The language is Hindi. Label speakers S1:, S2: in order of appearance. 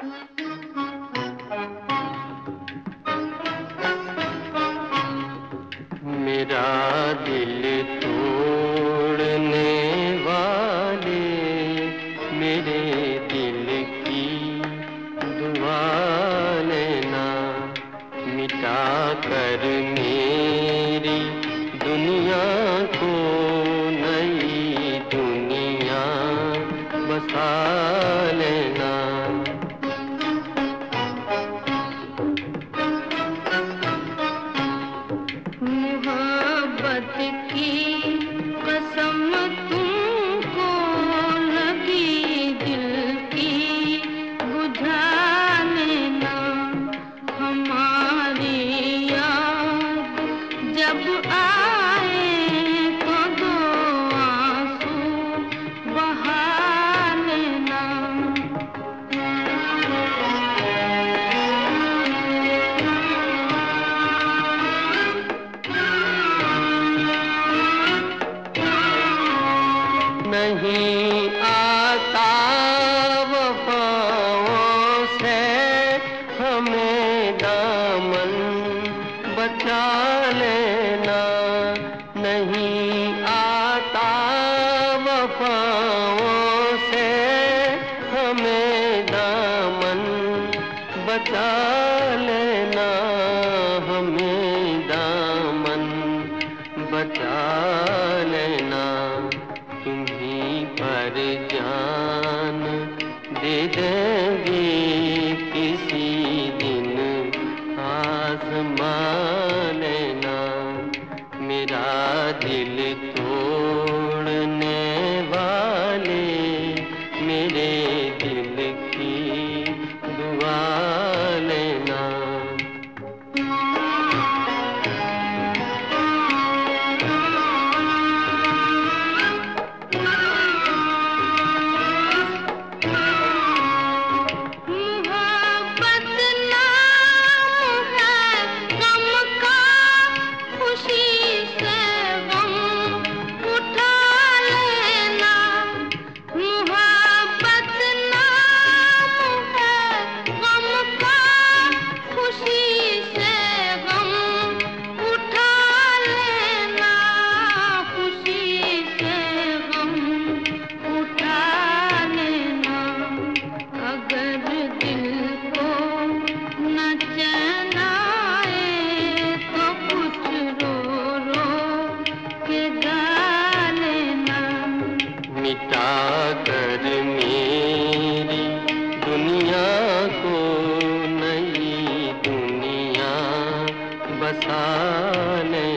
S1: मेरा दिल तोड़ने वाले मेरे दिल की दुआ लेना, मिटा कर मेरी दुनिया को नई दुनिया बसा लेना।
S2: मोहब्बत की कसम तुमको लगी दिल की बुझा लेना, हमारी याद जब आए तो दो आंसू बहा लेना।
S1: नहीं आता वफाओं से हमें दामन बचा लेना, नहीं आता वफाओं से हमें दामन बचा लेना, हमें दामन बचा लेना। तुम्हीं पर जान दे देंगे किसी दिन आज़मा लेना, मेरा दिल तोड़ने वाले मेरे दिल की दुआ लेना। मिटा कर मेरी दुनिया को नई दुनिया बसा ले।